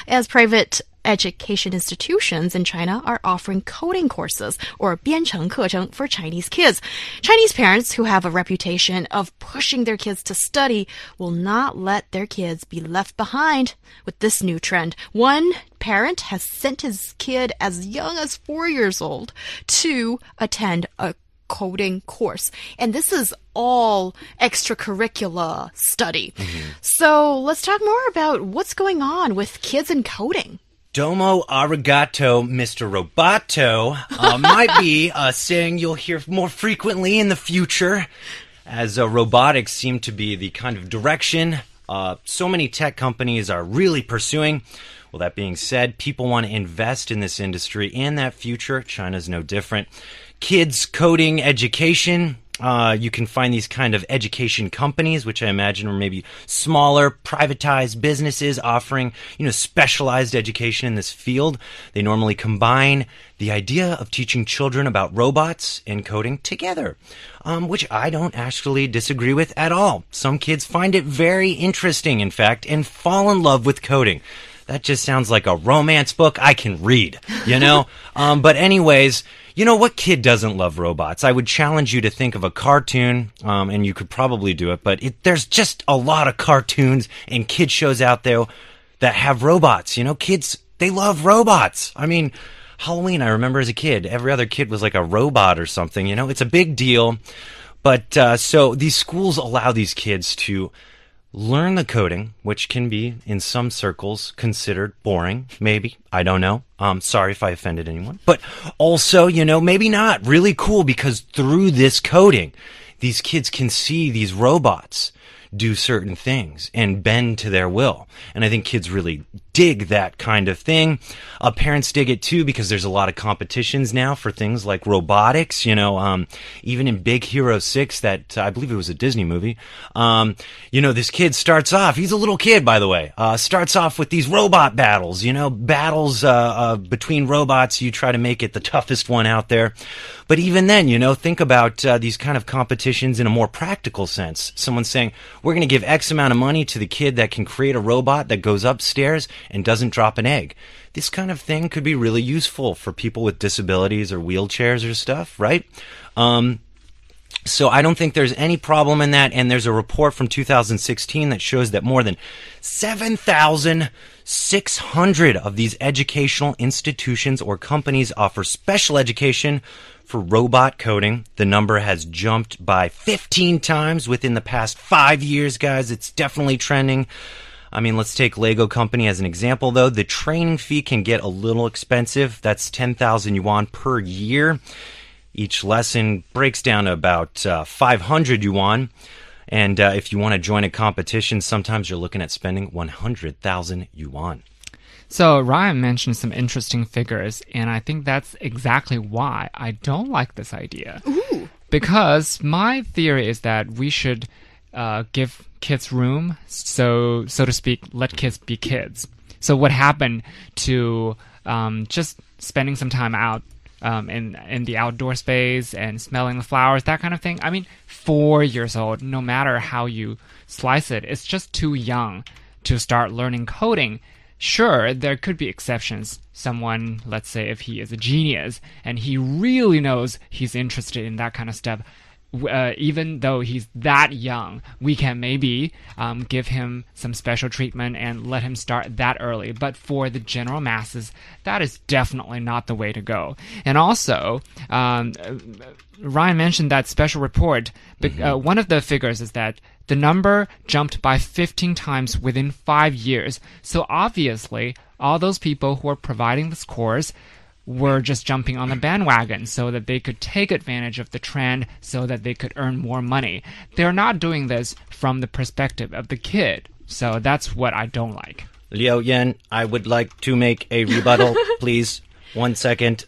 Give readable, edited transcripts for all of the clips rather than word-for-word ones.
as private education institutions in China are offering coding courses, or 编程课程, for Chinese kids. Chinese parents who have a reputation of pushing their kids to study will not let their kids be left behind with this new trend. One parent has sent his kid as young as 4 years old to attend a coding course. And this is all extracurricular study. So let's talk more about what's going on with kids in coding. Domo arigato, Mr. Roboto, might be a saying you'll hear more frequently in the future, as robotics seem to be the kind of direction so many tech companies are really pursuing. Well, that being said, people want to invest in this industry and that future. China's no different. Kids coding education. You can find these kind of education companies, which I imagine are maybe smaller, privatized businesses offering, specialized education in this field. They normally combine the idea of teaching children about robots and coding together, which I don't actually disagree with at all. Some kids find it very interesting, in fact, and fall in love with coding. That just sounds like a romance book I can read, But anyways, what kid doesn't love robots? I would challenge you to think of a cartoon, and you could probably do it, but there's just a lot of cartoons and kid shows out there that have robots. Kids, they love robots. I mean, Halloween, I remember as a kid, every other kid was like a robot or something, It's a big deal. But so these schools allow these kids to learn the coding, which can be, in some circles, considered boring, maybe. I don't know. Sorry if I offended anyone. But also, maybe not. Really cool, because through this coding, these kids can see these robots do certain things and bend to their will. And I think kids really dig that kind of thing. Parents dig it too, because there's a lot of competitions now for things like robotics. Even in Big Hero 6, that I believe it was a Disney movie, this kid starts off, he's a little kid, by the way, starts off with these robot battles, battles between robots. You try to make it the toughest one out there. But even then, think about these kind of competitions in a more practical sense. Someone saying, we're going to give X amount of money to the kid that can create a robot that goes upstairs and doesn't drop an egg. This kind of thing could be really useful for people with disabilities or wheelchairs or stuff, right? So I don't think there's any problem in that. And there's a report from 2016 that shows that more than 7,600 of these educational institutions or companies offer special education for robot coding. The number has jumped by 15 times within the past 5 years, guys. It's definitely trending. I mean, let's take Lego Company as an example, though. The training fee can get a little expensive. That's 10,000 yuan per year. Each lesson breaks down to about 500 yuan. And if you want to join a competition, sometimes you're looking at spending 100,000 yuan. So Ryan mentioned some interesting figures, and I think that's exactly why I don't like this idea. Ooh. Because my theory is that we should give kids room, so to speak, let kids be kids. So what happened to just spending some time out in the outdoor space and smelling the flowers, that kind of thing? I mean, 4 years old, no matter how you slice it, it's just too young to start learning coding. Sure, there could be exceptions. Someone, let's say if he is a genius and he really knows he's interested in that kind of stuff, even though he's that young, we can maybe give him some special treatment and let him start that early. But for the general masses, that is definitely not the way to go. And also, Ryan mentioned that special report. One of the figures is that the number jumped by 15 times within 5 years. So obviously, all those people who are providing this course were just jumping on the bandwagon so that they could take advantage of the trend so that they could earn more money. They're not doing this from the perspective of the kid. So that's what I don't like. Liu Yan, I would like to make a rebuttal, please. 1 second.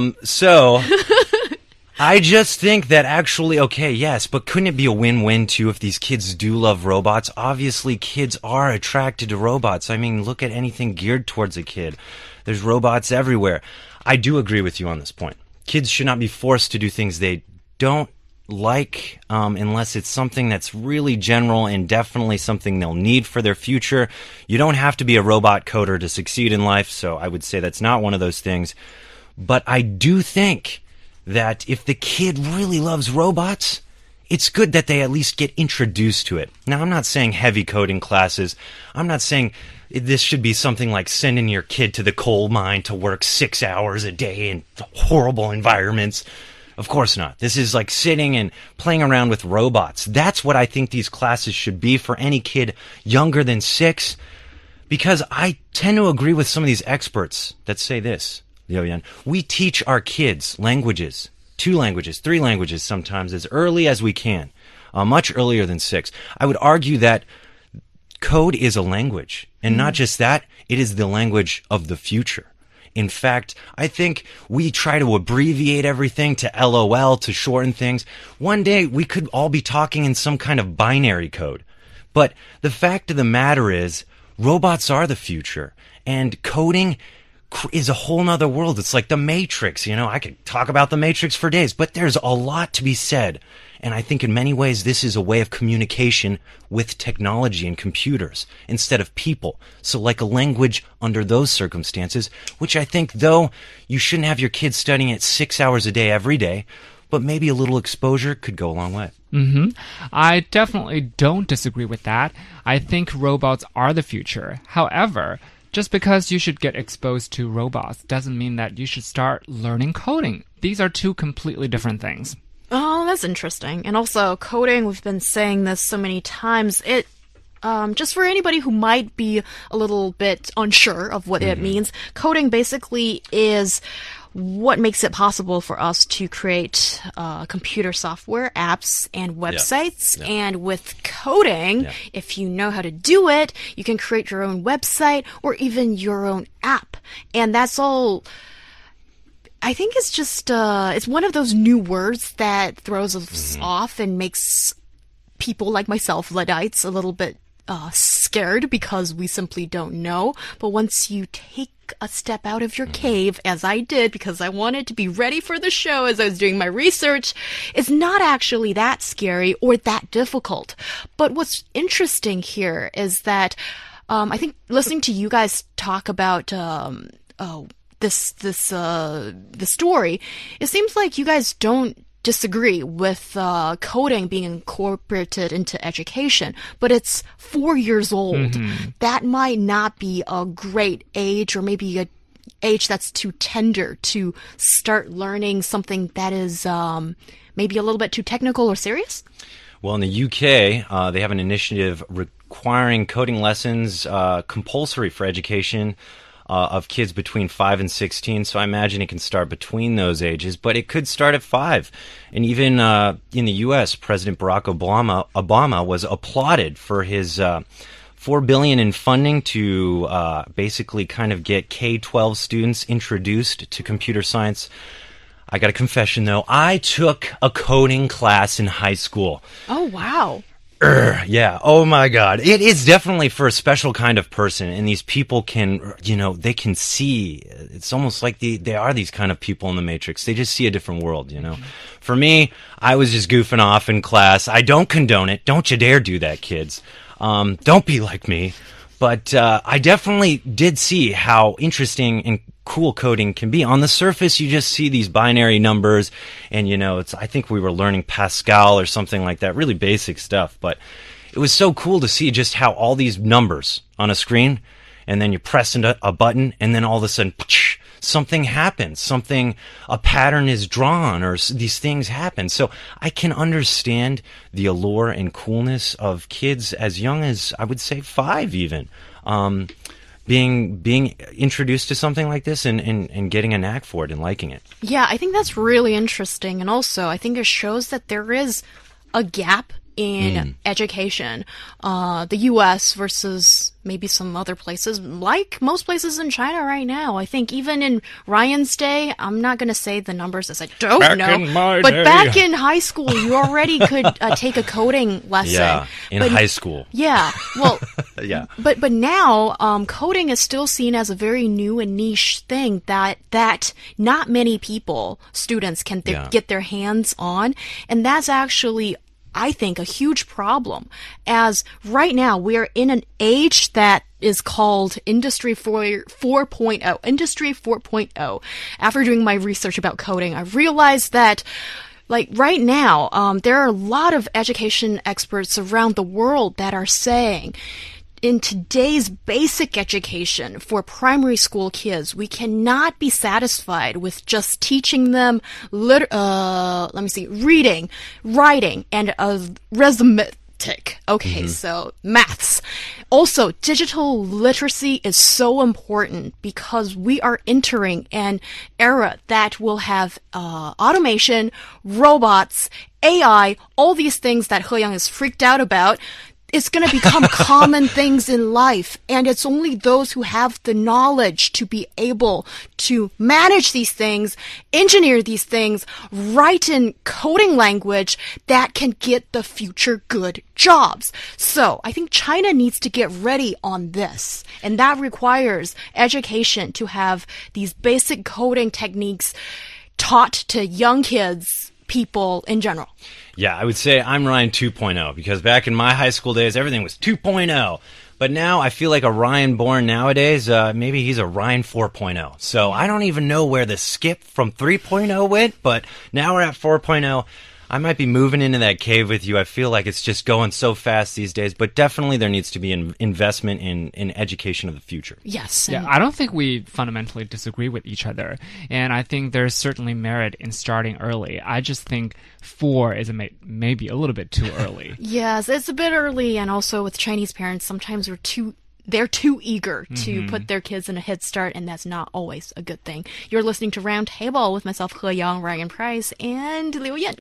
I just think that actually, okay, yes, but couldn't it be a win-win too if these kids do love robots? Obviously, kids are attracted to robots. I mean, look at anything geared towards a kid. There's robots everywhere. I do agree with you on this point. Kids should not be forced to do things they don't like, unless it's something that's really general and definitely something they'll need for their future. You don't have to be a robot coder to succeed in life, so I would say that's not one of those things. But I do think that if the kid really loves robots, it's good that they at least get introduced to it. Now, I'm not saying heavy coding classes. I'm not saying this should be something like sending your kid to the coal mine to work 6 hours a day in horrible environments. Of course not. This is like sitting and playing around with robots. That's what I think these classes should be for any kid younger than 6. Because I tend to agree with some of these experts that say this, Liu-Yan. We teach our kids languages. 2 languages, 3 languages sometimes, as early as we can, much earlier than 6. I would argue that code is a language, and not just that, it is the language of the future. In fact, I think we try to abbreviate everything to LOL, to shorten things. One day, we could all be talking in some kind of binary code. But the fact of the matter is, robots are the future, and coding is a whole nother world. It's like the Matrix, I could talk about the Matrix for days, but there's a lot to be said. And I think in many ways this is a way of communication with technology and computers instead of people. So like a language under those circumstances, which I think, though, you shouldn't have your kids studying it 6 hours a day every day, but maybe a little exposure could go a long way. I definitely don't disagree with that. I think robots are the future. However, just because you should get exposed to robots doesn't mean that you should start learning coding. These are 2 completely different things. Oh, that's interesting. And also, coding, we've been saying this so many times, it just for anybody who might be a little bit unsure of what it means, coding basically is what makes it possible for us to create computer software, apps, and websites. Yeah. And with coding, if you know how to do it, you can create your own website or even your own app. And that's all. I think it's just, it's one of those new words that throws us off and makes people like myself, Luddites, a little bit scared because we simply don't know. But once you take a step out of your cave, as I did because I wanted to be ready for the show as I was doing my research, it's not actually that scary or that difficult. But what's interesting here is that I think listening to you guys talk about the story, it seems like you guys don't disagree with coding being incorporated into education, but it's 4 years old. That might not be a great age, or maybe a age that's too tender to start learning something that is maybe a little bit too technical or serious? Well, in the UK, they have an initiative requiring coding lessons compulsory for education of kids between 5 and 16, so I imagine it can start between those ages, but it could start at 5. And even in the U.S., President Barack Obama was applauded for his $4 billion in funding to basically kind of get K-12 students introduced to computer science. I got a confession, though. I took a coding class in high school. Oh, wow. Yeah. Oh my God. It is definitely for a special kind of person. And these people can, they can see. It's almost like they are these kind of people in the Matrix. They just see a different world, For me, I was just goofing off in class. I don't condone it. Don't you dare do that, kids. Don't be like me. But I definitely did see how interesting and cool coding can be. On the surface, you just see these binary numbers, and I think we were learning Pascal or something like that, really basic stuff. But it was so cool to see just how all these numbers on a screen, and then you press a button, and then all of a sudden, something happens, a pattern is drawn, or these things happen. So I can understand the allure and coolness of kids as young as, I would say, 5 even. Being introduced to something like this and getting a knack for it and liking it. Yeah, I think that's really interesting. And also, I think it shows that there is a gap in education. The U.S. versus maybe some other places, like most places in China right now. I think even in Ryan's day, I'm not going to say the numbers as I don't know. In my but day. back in high school, you already could take a coding lesson. Yeah, in high school. Yeah, well, Yeah. but now coding is still seen as a very new and niche thing that not many students can get their hands on, and that's actually, I think, a huge problem, as right now we're in an age that is called Industry 4.0. Industry 4.0. After doing my research about coding, I realized that like right now, there are a lot of education experts around the world that are saying in today's basic education for primary school kids, we cannot be satisfied with just teaching them reading, writing, and arithmetic. Okay, so maths. Also, digital literacy is so important because we are entering an era that will have automation, robots, AI, all these things that He Yang is freaked out about. It's going to become common things in life, and it's only those who have the knowledge to be able to manage these things, engineer these things, write in coding language that can get the future good jobs. So I think China needs to get ready on this, and that requires education to have these basic coding techniques taught to young kids, people in general. Yeah, I would say I'm Ryan 2.0 because back in my high school days, everything was 2.0. But now I feel like a Ryan born nowadays, maybe he's a Ryan 4.0. So I don't even know where the skip from 3.0 went, but now we're at 4.0. I might be moving into that cave with you. I feel like it's just going so fast these days, but definitely there needs to be an investment in education of the future. Yes. Yeah, I don't think we fundamentally disagree with each other, and I think there's certainly merit in starting early. I just think 4 is maybe a little bit too early. Yes, it's a bit early, and also with Chinese parents, sometimes they're too eager to put their kids in a head start, and that's not always a good thing. You're listening to Round Table with myself, He Yang, Ryan Price, and Liu Yan.